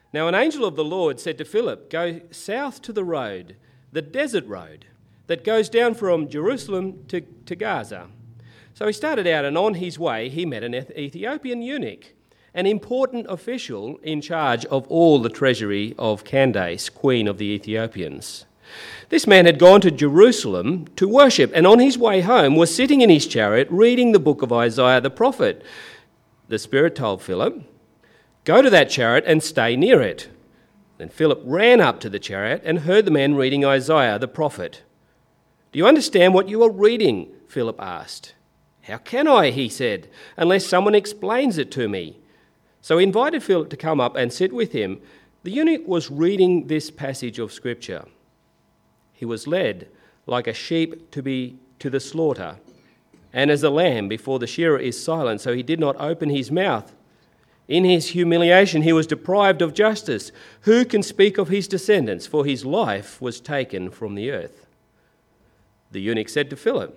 Now an angel of the Lord said to Philip, "Go south to the road, the desert road, that goes down from Jerusalem to Gaza." So he started out, and on his way he met an Ethiopian eunuch, an important official in charge of all the treasury of Candace, queen of the Ethiopians. This man had gone to Jerusalem to worship, and on his way home was sitting in his chariot reading the book of Isaiah the prophet. The Spirit told Philip, "Go to that chariot and stay near it." Then Philip ran up to the chariot and heard the man reading Isaiah the prophet. "Do you understand what you are reading?" Philip asked. "How can I," he said, "unless someone explains it to me?" So he invited Philip to come up and sit with him. The eunuch was reading this passage of Scripture. "He was led like a sheep to the slaughter, and as a lamb before the shearer is silent, so he did not open his mouth. In his humiliation he was deprived of justice. Who can speak of his descendants? For his life was taken from the earth." The eunuch said to Philip,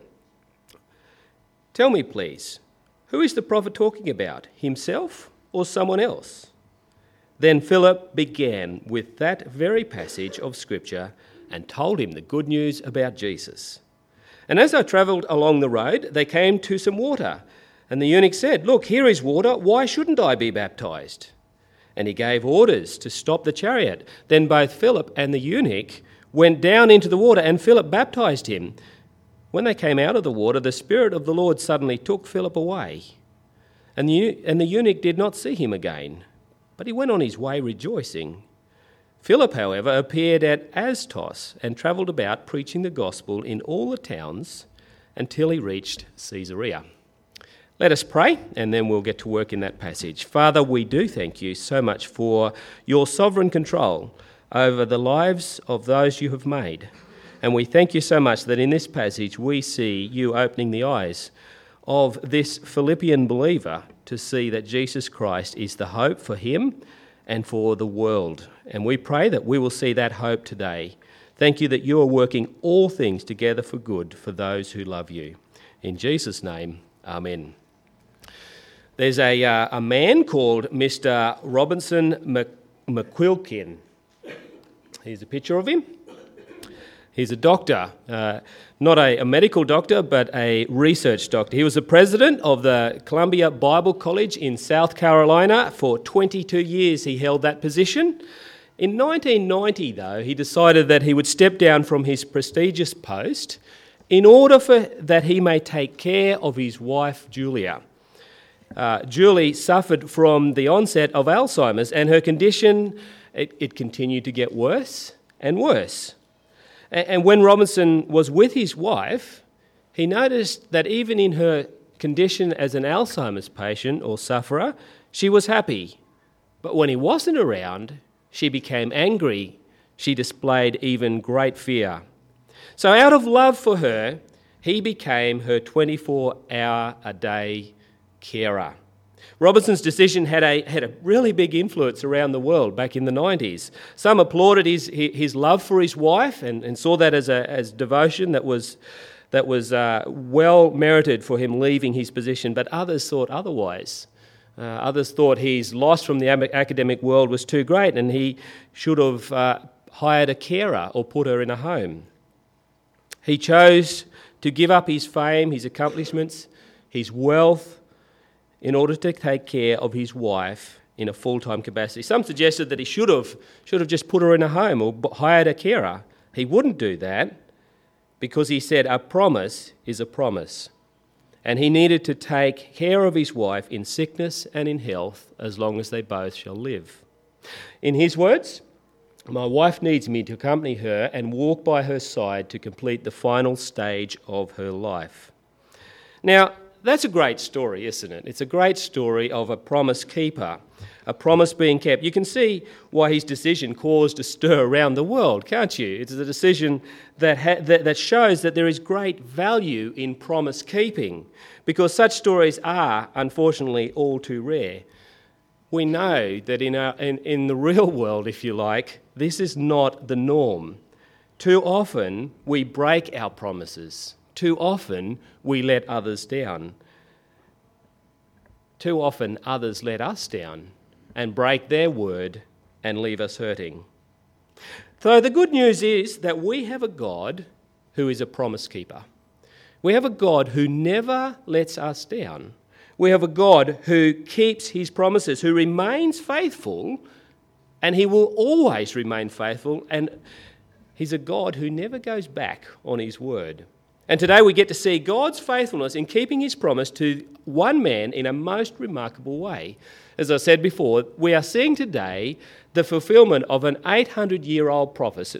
"Tell me, please, who is the prophet talking about, himself or someone else?" Then Philip began with that very passage of Scripture and told him the good news about Jesus. And as they travelled along the road, they came to some water. And the eunuch said, "Look, here is water. Why shouldn't I be baptized?" And he gave orders to stop the chariot. Then both Philip and the eunuch went down into the water, and Philip baptized him. When they came out of the water, the Spirit of the Lord suddenly took Philip away. And the eunuch did not see him again, but he went on his way rejoicing. Philip, however, appeared at Assos and travelled about preaching the gospel in all the towns until he reached Caesarea. Let us pray, and then we'll get to work in that passage. Father, we do thank you so much for your sovereign control over the lives of those you have made. And we thank you so much that in this passage we see you opening the eyes of this Philippian believer to see that Jesus Christ is the hope for him and for the world. And we pray that we will see that hope today. Thank you that you are working all things together for good for those who love you. In Jesus' name, amen. There's a man called Mr. Robinson McQuilkin. Here's a picture of him. He's a doctor, not a medical doctor, but a research doctor. He was the president of the Columbia Bible College in South Carolina. For 22 years he held that position. In 1990, though, he decided that he would step down from his prestigious post in order that he may take care of his wife, Julia. Julie suffered from the onset of Alzheimer's, and her condition, it continued to get worse and worse. And when Robinson was with his wife, he noticed that even in her condition as an Alzheimer's patient or sufferer, she was happy. But when he wasn't around, she became angry. She displayed even great fear. So out of love for her, he became her 24-hour-a-day carer. Robinson's decision had a really big influence around the world back in the 90s. Some applauded his love for his wife and saw that as devotion that was well merited for him leaving his position, but others thought otherwise. Others thought his loss from the academic world was too great and he should have hired a carer or put her in a home. He chose to give up his fame, his accomplishments, his wealth, in order to take care of his wife in a full-time capacity. Some suggested that he should have just put her in a home or hired a carer. He wouldn't do that because he said a promise is a promise. And he needed to take care of his wife in sickness and in health as long as they both shall live. In his words, "My wife needs me to accompany her and walk by her side to complete the final stage of her life." Now, that's a great story, isn't it? It's a great story of a promise keeper, a promise being kept. You can see why his decision caused a stir around the world, can't you? It's a decision that shows that there is great value in promise keeping, because such stories are, unfortunately, all too rare. We know that in the real world, if you like, this is not the norm. Too often we break our promises. Too often we let others down. Too often others let us down and break their word and leave us hurting. So the good news is that we have a God who is a promise keeper. We have a God who never lets us down. We have a God who keeps his promises, who remains faithful, and he will always remain faithful, and he's a God who never goes back on his word. And today we get to see God's faithfulness in keeping his promise to one man in a most remarkable way. As I said before, we are seeing today the fulfillment of an 800-year-old promise,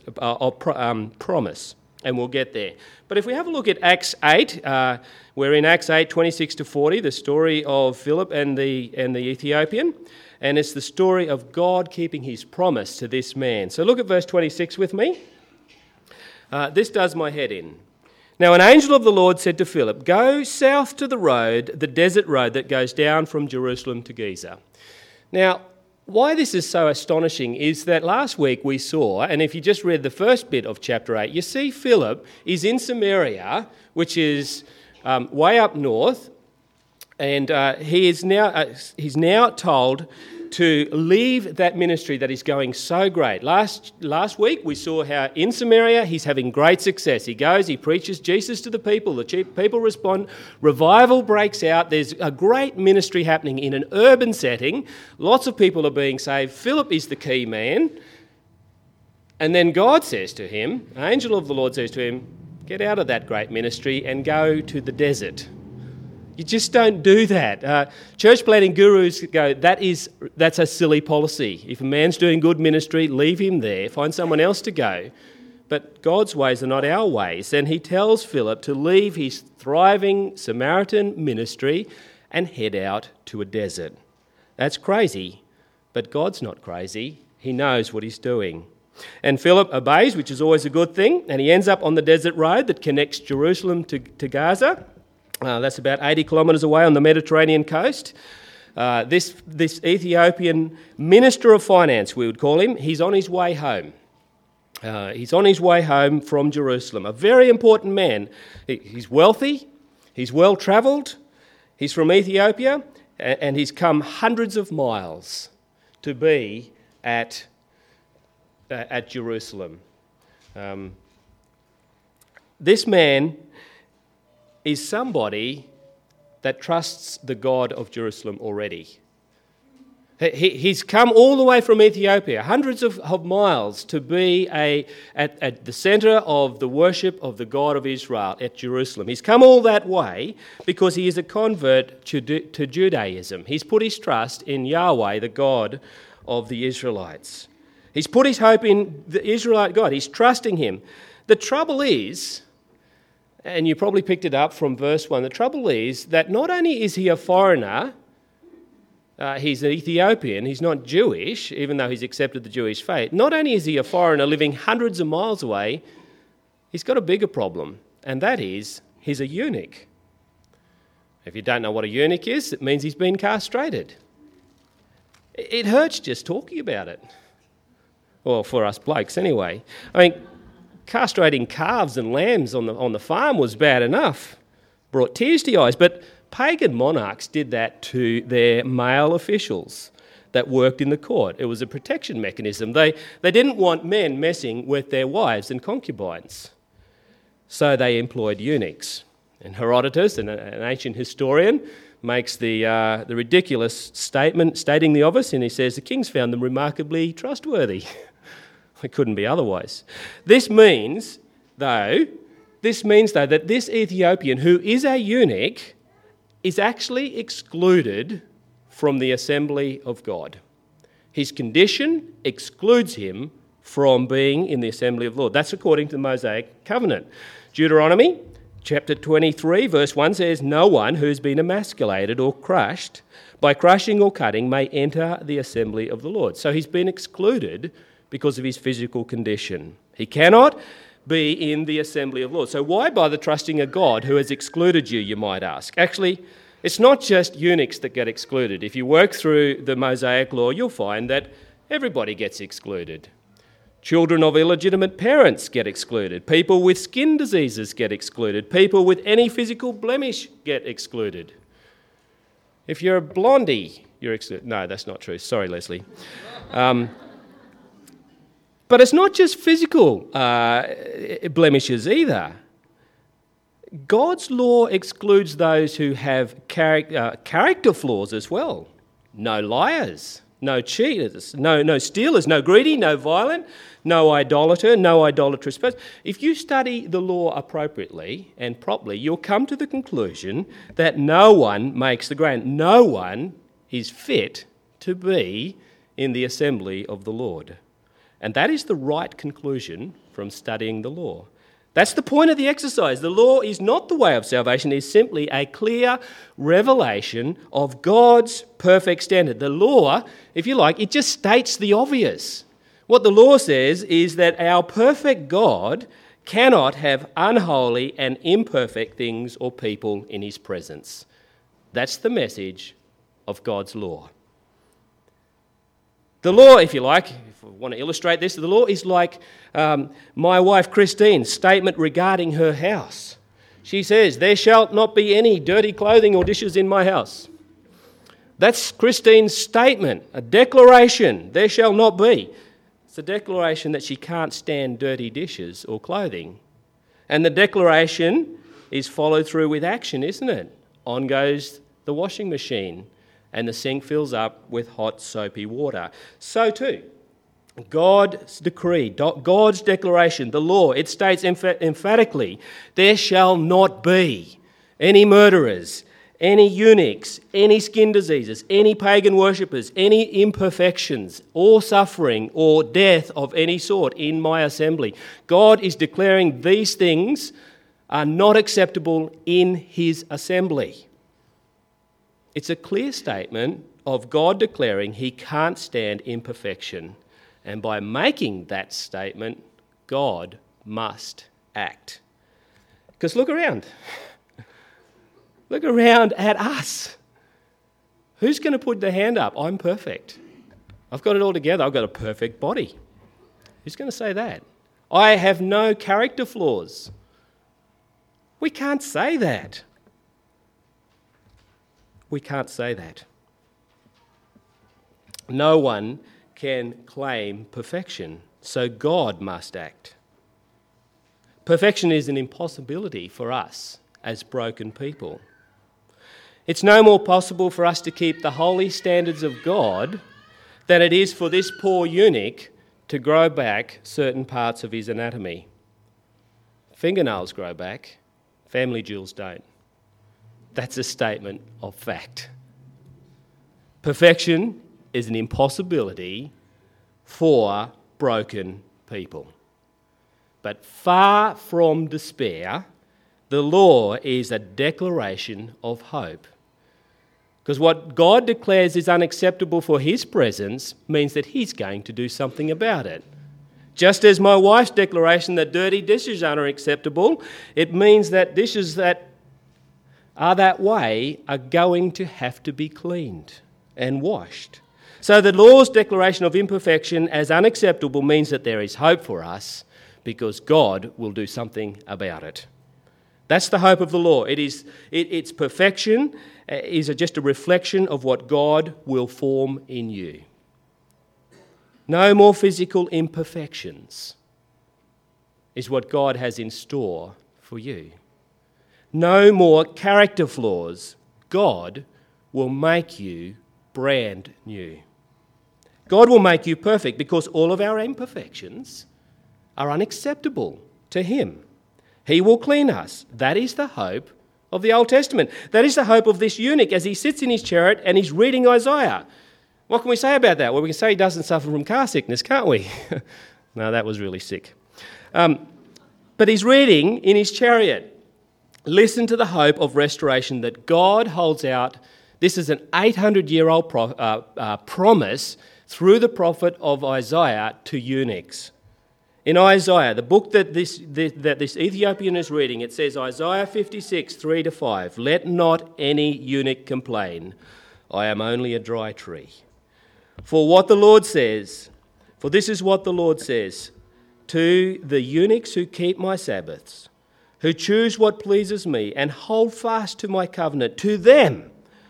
and we'll get there. But if we have a look at Acts 8, we're in Acts 8, 26 to 40, the story of Philip and the Ethiopian, and it's the story of God keeping his promise to this man. So look at verse 26 with me. This does my head in. Now an angel of the Lord said to Philip, "Go south to the road, the desert road that goes down from Jerusalem to Gaza." Now, why this is so astonishing is that last week we saw, and if you just read the first bit of chapter 8, you see Philip is in Samaria, which is way up north, and he's now told to leave that ministry that is going so great. Last week we saw how in Samaria he's having great success. He goes, he preaches Jesus to the people respond, revival breaks out, there's a great ministry happening in an urban setting, lots of people are being saved, Philip is the key man, and then God says to him, an angel of the Lord says to him, "Get out of that great ministry and go to the desert." You just don't do that. Church planting gurus go, that's a silly policy. If a man's doing good ministry, leave him there. Find someone else to go. But God's ways are not our ways. And he tells Philip to leave his thriving Samaritan ministry and head out to a desert. That's crazy. But God's not crazy. He knows what he's doing. And Philip obeys, which is always a good thing. And he ends up on the desert road that connects Jerusalem to Gaza. That's about 80 kilometres away on the Mediterranean coast. This Ethiopian minister of finance, we would call him, he's on his way home. He's on his way home from Jerusalem. A very important man. He's wealthy, he's well-travelled, he's from Ethiopia, and he's come hundreds of miles to be at Jerusalem. This man is somebody that trusts the God of Jerusalem already. He's come all the way from Ethiopia, hundreds of miles, to be at the centre of the worship of the God of Israel at Jerusalem. He's come all that way because he is a convert to Judaism. He's put his trust in Yahweh, the God of the Israelites. He's put his hope in the Israelite God. He's trusting him. The trouble is, and you probably picked it up from verse 1, the trouble is that not only is he a foreigner, he's an Ethiopian, he's not Jewish, even though he's accepted the Jewish faith. Not only is he a foreigner living hundreds of miles away, he's got a bigger problem, and that is he's a eunuch. If you don't know what a eunuch is, it means he's been castrated. It hurts just talking about it. Well, for us blokes anyway. I mean, castrating calves and lambs on the farm was bad enough, brought tears to your eyes, but pagan monarchs did that to their male officials that worked in the court. It was a protection mechanism. They didn't want men messing with their wives and concubines, so they employed eunuchs. And Herodotus, an ancient historian, makes the ridiculous statement stating the obvious, and he says the kings found them remarkably trustworthy. It couldn't be otherwise. This means, though, that this Ethiopian, who is a eunuch, is actually excluded from the assembly of God. His condition excludes him from being in the assembly of the Lord. That's according to the Mosaic covenant. Deuteronomy chapter 23, verse 1 says, "No one who has been emasculated or crushed by crushing or cutting may enter the assembly of the Lord." So he's been excluded because of his physical condition. He cannot be in the assembly of the Lord. So why bother trusting a God who has excluded you, you might ask? Actually, it's not just eunuchs that get excluded. If you work through the Mosaic law, you'll find that everybody gets excluded. Children of illegitimate parents get excluded. People with skin diseases get excluded. People with any physical blemish get excluded. If you're a blondie, you're excluded. No, that's not true. Sorry, Leslie. But it's not just physical blemishes either. God's law excludes those who have character flaws as well. No liars, no cheaters, no stealers, no greedy, no violent, no idolater, no idolatrous person. If you study the law appropriately and properly, you'll come to the conclusion that no one makes the grade. No one is fit to be in the assembly of the Lord. And that is the right conclusion from studying the law. That's the point of the exercise. The law is not the way of salvation. It is simply a clear revelation of God's perfect standard. The law, if you like, it just states the obvious. What the law says is that our perfect God cannot have unholy and imperfect things or people in his presence. That's the message of God's law. The law, if you like, if I want to illustrate this, the law is like my wife Christine's statement regarding her house. She says, "There shall not be any dirty clothing or dishes in my house." That's Christine's statement, a declaration, there shall not be. It's a declaration that she can't stand dirty dishes or clothing. And the declaration is followed through with action, isn't it? On goes the washing machine, and the sink fills up with hot, soapy water. So too, God's decree, God's declaration, the law, it states emphatically, there shall not be any murderers, any eunuchs, any skin diseases, any pagan worshippers, any imperfections, or suffering, or death of any sort in my assembly. God is declaring these things are not acceptable in his assembly. It's a clear statement of God declaring he can't stand imperfection. And by making that statement, God must act. Because look around. Look around at us. Who's going to put their hand up? I'm perfect. I've got it all together. I've got a perfect body. Who's going to say that? I have no character flaws. We can't say that. We can't say that. No one can claim perfection, so God must act. Perfection is an impossibility for us as broken people. It's no more possible for us to keep the holy standards of God than it is for this poor eunuch to grow back certain parts of his anatomy. Fingernails grow back, family jewels don't. That's a statement of fact. Perfection is an impossibility for broken people. But far from despair, the law is a declaration of hope. Because what God declares is unacceptable for his presence means that he's going to do something about it. Just as my wife's declaration that dirty dishes aren't acceptable, it means that dishes that are that way are going to have to be cleaned and washed. So the law's declaration of imperfection as unacceptable means that there is hope for us because God will do something about it. That's the hope of the law. Its perfection is just a reflection of what God will form in you. No more physical imperfections is what God has in store for you. No more character flaws. God will make you brand new. God will make you perfect because all of our imperfections are unacceptable to him. He will clean us. That is the hope of the Old Testament. That is the hope of this eunuch as he sits in his chariot and he's reading Isaiah. What can we say about that? Well, we can say he doesn't suffer from car sickness, can't we? No, that was really sick. But he's reading in his chariot. Listen to the hope of restoration that God holds out. This is an 800-year-old promise through the prophet of Isaiah to eunuchs. In Isaiah, the book that this Ethiopian is reading, it says, Isaiah 56, 3-5, "Let not any eunuch complain. I am only a dry tree. For this is what the Lord says, to the eunuchs who keep my Sabbaths, who choose what pleases me and hold fast to my covenant, to them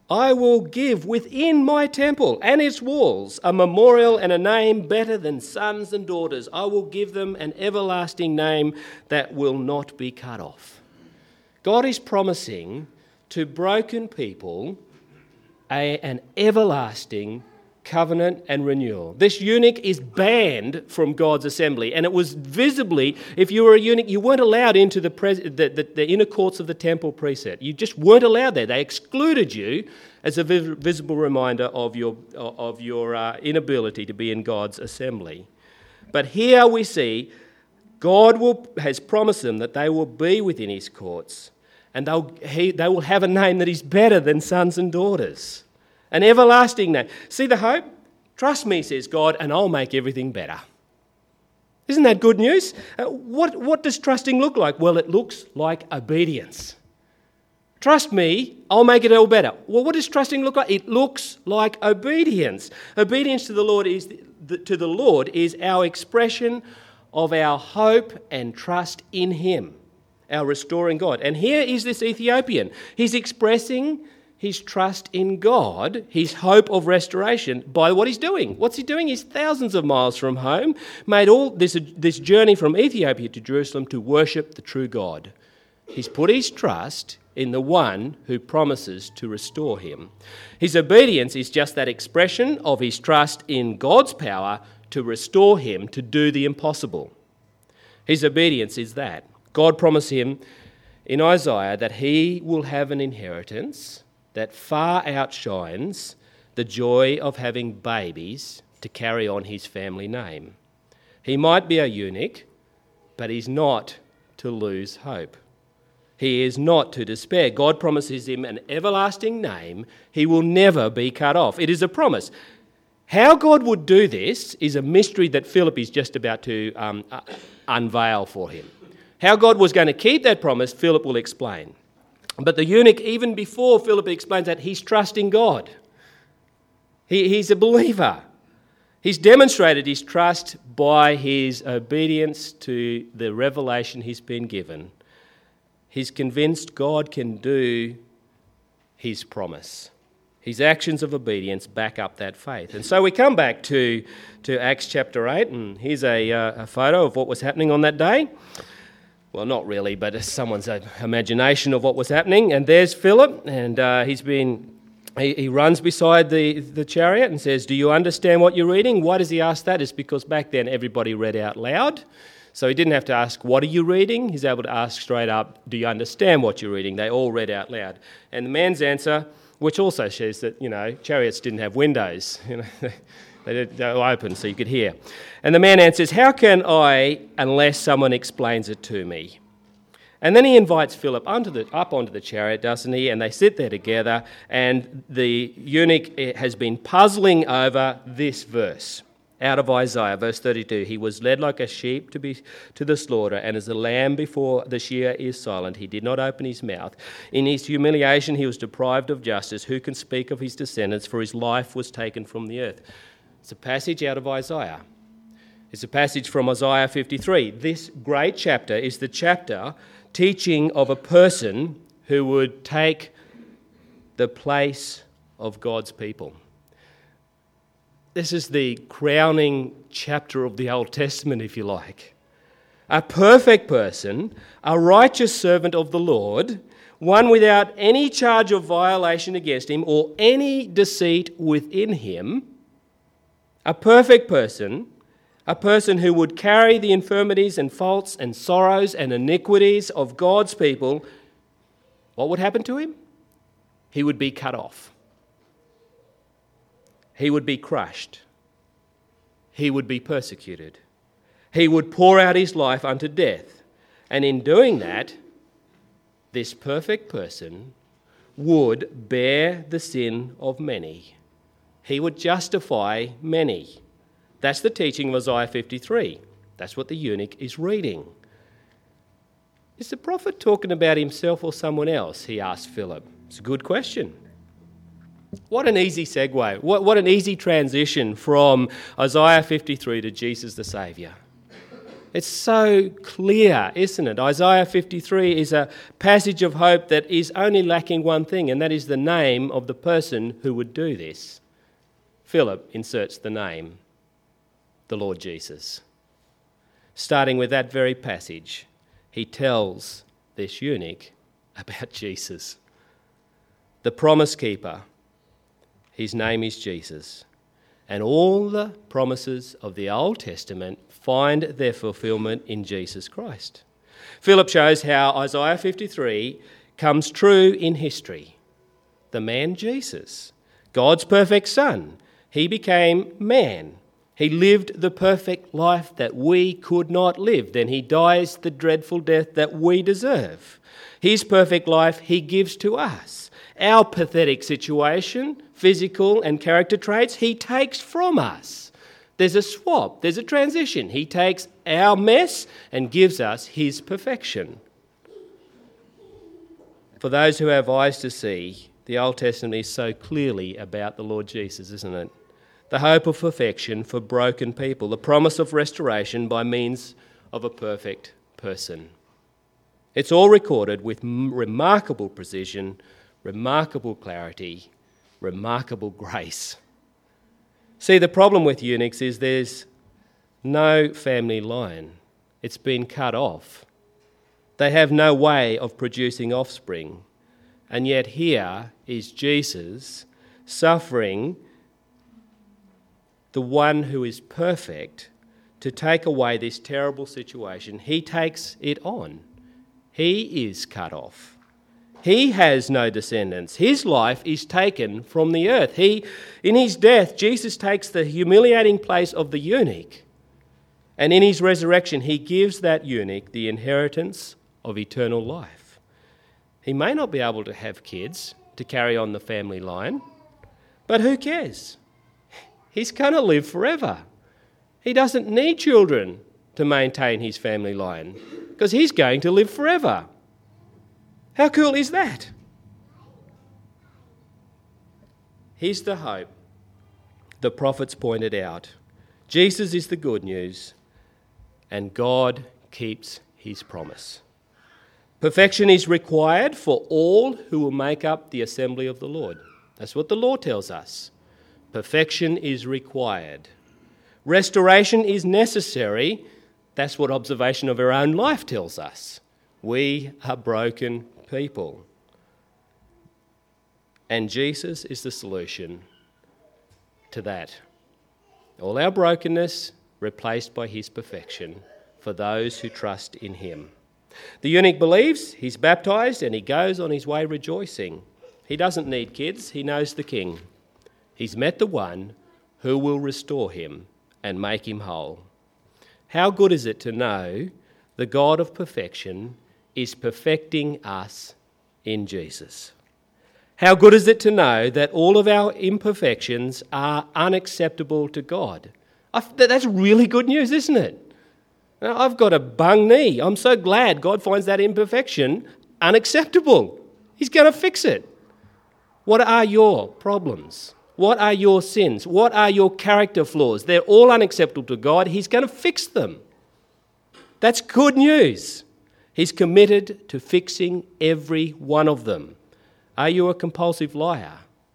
I will give within my temple and its walls a memorial and a name better than sons and daughters. I will give them an everlasting name that will not be cut off. God is promising to broken people an everlasting covenant and renewal. This eunuch is banned from God's assembly, and it was visibly, if you were a eunuch, you weren't allowed into the inner courts of the temple preset. You just weren't allowed there. They excluded you as a visible reminder of your inability to be in God's assembly. But here we see God has promised them that they will be within his courts, and they will have a name that is better than sons and daughters. An everlasting name. See the hope? Trust me, says God, and I'll make everything better. Isn't that good news? What does trusting look like? Well, it looks like obedience. Trust me, I'll make it all better. Well, what does trusting look like? It looks like obedience. Obedience to the Lord is our expression of our hope and trust in him, our restoring God. And here is this Ethiopian. He's expressing his trust in God, his hope of restoration, by what he's doing. What's he doing? He's thousands of miles from home, made all this journey from Ethiopia to Jerusalem to worship the true God. He's put his trust in the one who promises to restore him. His obedience is just that expression of his trust in God's power to restore him, to do the impossible. His obedience is that. God promised him in Isaiah that he will have an inheritance that far outshines the joy of having babies to carry on his family name. He might be a eunuch, but he's not to lose hope. He is not to despair. God promises him an everlasting name. He will never be cut off. It is a promise. How God would do this is a mystery that Philip is just about to unveil for him. How God was going to keep that promise, Philip will explain. But the eunuch, even before Philip explains that, he's trusting God. He's a believer. He's demonstrated his trust by his obedience to the revelation he's been given. He's convinced God can do his promise. His actions of obedience back up that faith. And so we come back to Acts chapter 8, and here's a photo of what was happening on that day. Well, not really, but it's someone's imagination of what was happening. And there's Philip, and he runs beside the chariot and says, "Do you understand what you're reading?" Why does he ask that? It's because back then everybody read out loud. So he didn't have to ask, "What are you reading?" He's able to ask straight up, "Do you understand what you're reading?" They all read out loud. And the man's answer, which also shows that, chariots didn't have windows. They were open so you could hear. And the man answers, "How can I unless someone explains it to me?" And then he invites Philip up onto the chariot, doesn't he? And they sit there together, and the eunuch has been puzzling over this verse out of Isaiah, verse 32. "He was led like a sheep to the slaughter, and as a lamb before the shearer is silent, he did not open his mouth. In his humiliation he was deprived of justice. Who can speak of his descendants? For his life was taken from the earth." It's a passage out of Isaiah. It's a passage from Isaiah 53. This great chapter is the chapter teaching of a person who would take the place of God's people. This is the crowning chapter of the Old Testament, if you like. A perfect person, a righteous servant of the Lord, one without any charge of violation against him or any deceit within him, a perfect person, a person who would carry the infirmities and faults and sorrows and iniquities of God's people. What would happen to him? He would be cut off. He would be crushed. He would be persecuted. He would pour out his life unto death. And in doing that, this perfect person would bear the sin of many. He would justify many. That's the teaching of Isaiah 53. That's what the eunuch is reading. Is the prophet talking about himself or someone else? He asked Philip. It's a good question. What an easy segue. What an easy transition from Isaiah 53 to Jesus the Saviour. It's so clear, isn't it? Isaiah 53 is a passage of hope that is only lacking one thing, and that is the name of the person who would do this. Philip inserts the name, the Lord Jesus. Starting with that very passage, he tells this eunuch about Jesus. The promise keeper, his name is Jesus. And all the promises of the Old Testament find their fulfillment in Jesus Christ. Philip shows how Isaiah 53 comes true in history. The man Jesus, God's perfect Son, he became man. He lived the perfect life that we could not live. Then he dies the dreadful death that we deserve. His perfect life he gives to us. Our pathetic situation, physical and character traits, he takes from us. There's a swap, there's a transition. He takes our mess and gives us his perfection. For those who have eyes to see, the Old Testament is so clearly about the Lord Jesus, isn't it? The hope of perfection for broken people, the promise of restoration by means of a perfect person. It's all recorded with remarkable precision, remarkable clarity, remarkable grace. See, the problem with eunuchs is there's no family line. It's been cut off. They have no way of producing offspring. And yet here is Jesus suffering, the one who is perfect, to take away this terrible situation. He takes it on. He is cut off. He has no descendants. His life is taken from the earth. In his death, Jesus takes the humiliating place of the eunuch. And in his resurrection, he gives that eunuch the inheritance of eternal life. He may not be able to have kids to carry on the family line, but who cares? He's going to live forever. He doesn't need children to maintain his family line because he's going to live forever. How cool is that? Here's the hope the prophets pointed out. Jesus is the good news, and God keeps his promise. Perfection is required for all who will make up the assembly of the Lord. That's what the law tells us. Perfection is required. Restoration is necessary. That's what observation of our own life tells us. We are broken people. And Jesus is the solution to that. All our brokenness replaced by his perfection for those who trust in him. The eunuch believes, he's baptized, and he goes on his way rejoicing. He doesn't need kids, he knows the King. He's met the one who will restore him and make him whole. How good is it to know the God of perfection is perfecting us in Jesus? How good is it to know that all of our imperfections are unacceptable to God? That's really good news, isn't it? I've got a bung knee. I'm so glad God finds that imperfection unacceptable. He's going to fix it. What are your problems? What are your sins? What are your character flaws? They're all unacceptable to God. He's going to fix them. That's good news. He's committed to fixing every one of them. Are you a compulsive liar?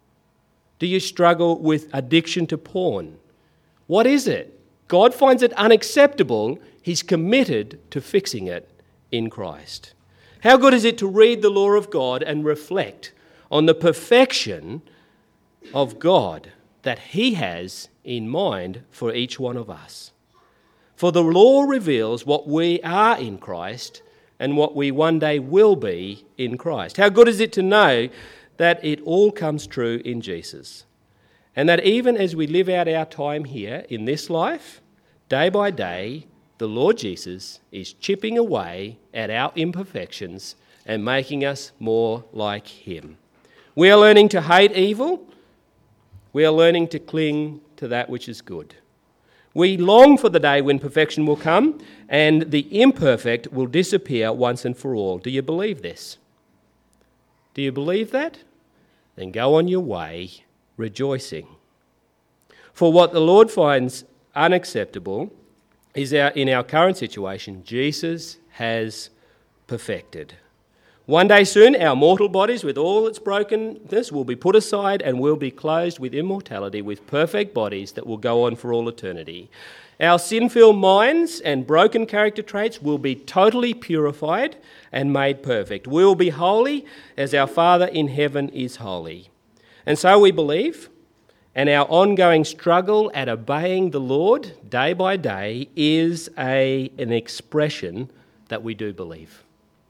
Do you struggle with addiction to porn? What is it? God finds it unacceptable. He's committed to fixing it in Christ. How good is it to read the law of God and reflect on the perfection of God that he has in mind for each one of us? For the law reveals what we are in Christ and what we one day will be in Christ. How good is it to know that it all comes true in Jesus, and that even as we live out our time here in this life, day by day, the Lord Jesus is chipping away at our imperfections and making us more like him. We are learning to hate evil. We are learning to cling to that which is good. We long for the day when perfection will come and the imperfect will disappear once and for all. Do you believe this? Do you believe that? Then go on your way rejoicing. For what the Lord finds unacceptable, is in our current situation, Jesus has perfected. One day soon, our mortal bodies, with all its brokenness, will be put aside and will be clothed with immortality, with perfect bodies that will go on for all eternity. Our sin-filled minds and broken character traits will be totally purified and made perfect. We will be holy as our Father in heaven is holy. And so we believe, and our ongoing struggle at obeying the Lord day by day is an expression that we do believe.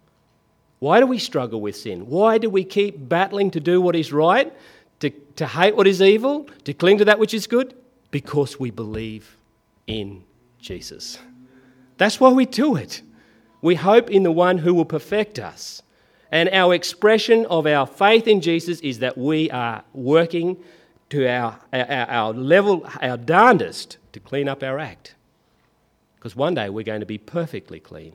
Why do we struggle with sin? Why do we keep battling to do what is right, to hate what is evil, to cling to that which is good? Because we believe in Jesus. That's why we do it. We hope in the one who will perfect us. And our expression of our faith in Jesus is that we are working to our level, our darndest, to clean up our act. Because one day we're going to be perfectly clean.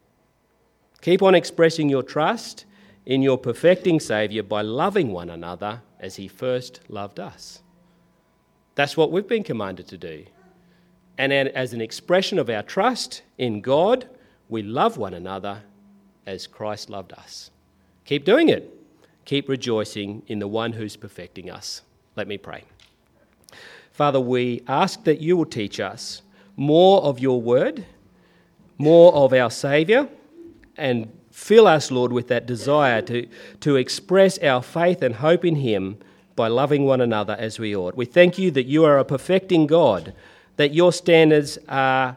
Keep on expressing your trust in your perfecting Saviour by loving one another as he first loved us. That's what we've been commanded to do. And as an expression of our trust in God, we love one another as Christ loved us. Keep doing it. Keep rejoicing in the one who's perfecting us. Let me pray. Father, we ask that you will teach us more of your word, more of our Saviour, and fill us, Lord, with that desire to express our faith and hope in him by loving one another as we ought. We thank you that you are a perfecting God, that your standards are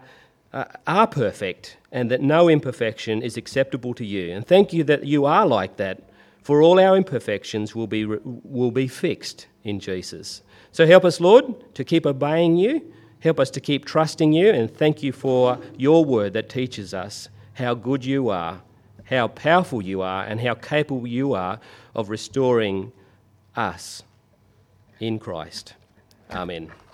perfect and that no imperfection is acceptable to you. And thank you that you are like that, for all our imperfections will be fixed in Jesus. So help us, Lord, to keep obeying you. Help us to keep trusting you, and thank you for your word that teaches us how good you are, how powerful you are, and how capable you are of restoring us in Christ. Amen.